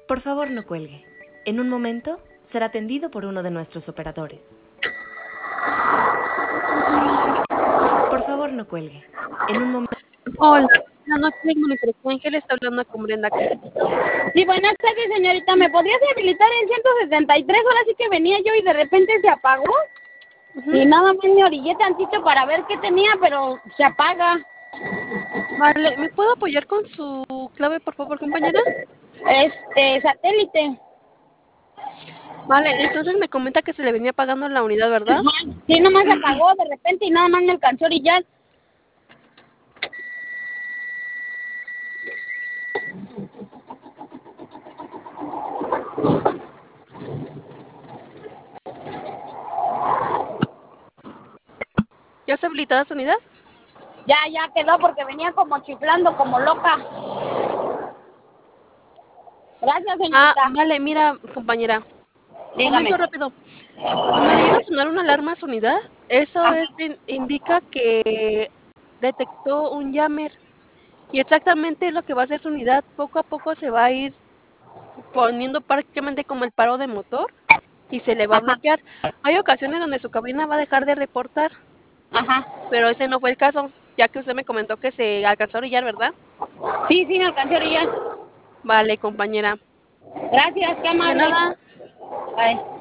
Por favor, no cuelgue. En un momento será atendido por uno de nuestros operadores. Por favor, no cuelgue. En un momento... Hola, buenas noches, Monitor Ángel está hablando con Brenda Castillo. Sí, buenas tardes, señorita. ¿Me podrías habilitar el 173? Ahora sí que venía yo y de repente se apagó. Y nada más me orillé tantito para ver qué tenía, pero se apaga. Vale, ¿me puedo apoyar con su clave, por favor, compañera? Satélite. Vale, entonces me comenta que se le venía apagando la unidad, ¿verdad? Sí, nomás se apagó de repente y nada más me alcanzó a orillar. ¿Ya está habilitada su unidad? Ya quedó porque venía como chiflando como loca. Gracias, señorita. Vale, mira, compañera. Dígame. Comento rápido. Cuando le llega a sonar una alarma a su unidad, eso indica que detectó un jammer. Y exactamente lo que va a hacer su unidad. Poco a poco se va a ir poniendo prácticamente como el paro de motor y se le va a bloquear. Hay ocasiones donde su cabina va a dejar de reportar, pero ese no fue el caso, ya que usted me comentó que se alcanzó a orillar, ¿verdad? Sí, me alcanzó a orillar. Vale, compañera. Gracias, qué amable. De nada. Bye.